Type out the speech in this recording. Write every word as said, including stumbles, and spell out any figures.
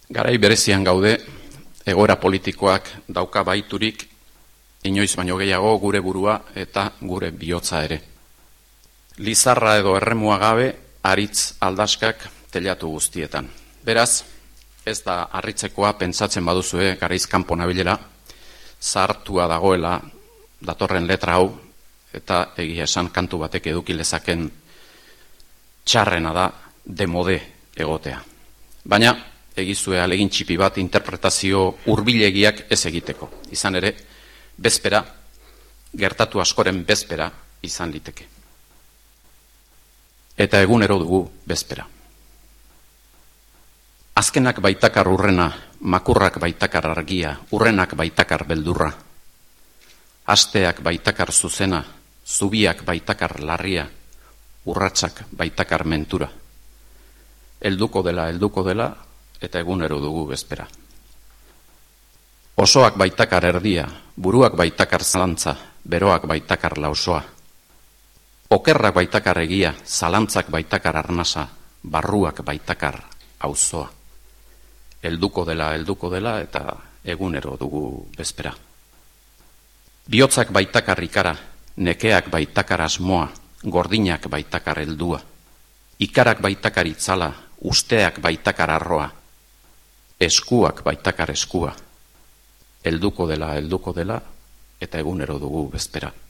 Garai berezian gaude, egoera politikoak dauka baiturik, inoiz baino gehiago gure burua eta gure bihotza ere. Lizarra edo erremua gabe, aritz aldaskak telatu guztietan. Beraz, ez da harritzekoa pentsatzen baduzue garaiz kanpo nabilela, zahartua dagoela datorren letra hau, eta egia esan kantu batek eduki lezaken txarrena da demode egotea. Baina, egizue alegin txipi bat interpretazio hurbilegiak ez egiteko. Izan ere, bezpera, gertatu askoren bezpera izan liteke. Eta egunero dugu bezpera. Azkenak baitakar urrena, makurrak baitakar argia, urrenak baitakar beldurra. Asteak baitakar zuzena, zubiak baitakar larria, urratsak baitakar mentura. Helduko dela, helduko dela, eta egunero dugu bezpera. Osoak baitakar erdia, buruak baitakar zalantza, beroak baitakar lausoa. Okerrak baitakar egia, zalantzak baitakar arnasa, barruak baitakar auzoa. Helduko dela, helduko dela, eta egunero dugu bezpera. Bihotzak baitakar ikara, nekeak baitakar asmoa, gordinak baitakar heldua. Ikarak baitakar itzala, usteak baitakar arroa, eskuak baitakar eskua. Helduko dela, helduko dela, eta egunero dugu bezpera.